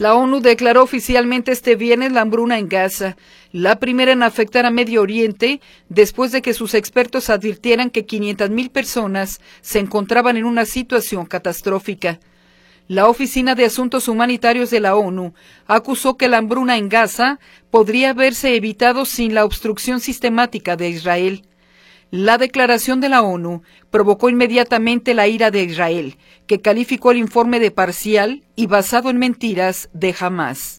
La ONU declaró oficialmente este viernes la hambruna en Gaza, la primera en afectar a Medio Oriente, después de que sus expertos advirtieran que 500.000 personas se encontraban en una situación catastrófica. La Oficina de Asuntos Humanitarios de la ONU acusó que la hambruna en Gaza podría haberse evitado sin la obstrucción sistemática de Israel. La declaración de la ONU provocó inmediatamente la ira de Israel, que calificó el informe de parcial y basado en mentiras de Hamás.